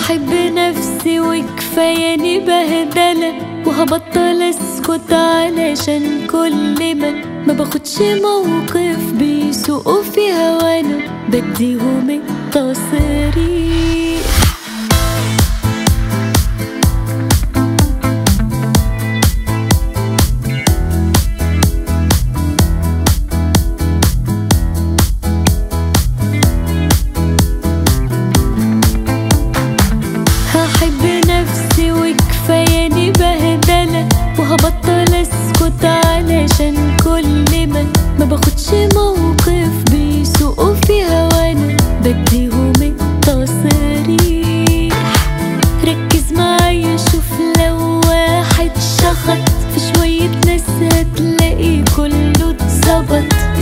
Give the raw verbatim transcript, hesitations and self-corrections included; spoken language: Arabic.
هحب نفسي وكفاياني بهدلة، وهبطل اسكت علشان كل ما ما باخدش موقف بيسوقوا في هوانا بديهم التصريح. هحب نفسي وكفاياني بهدلة، وهبطل اسكت علشان كل ما ما باخدش موقف بيسوقوا في هوانا بديهم التصريح. ركز معايا شوف لو واحد شخط في شوية ناس هتلاقي كله اتظبط.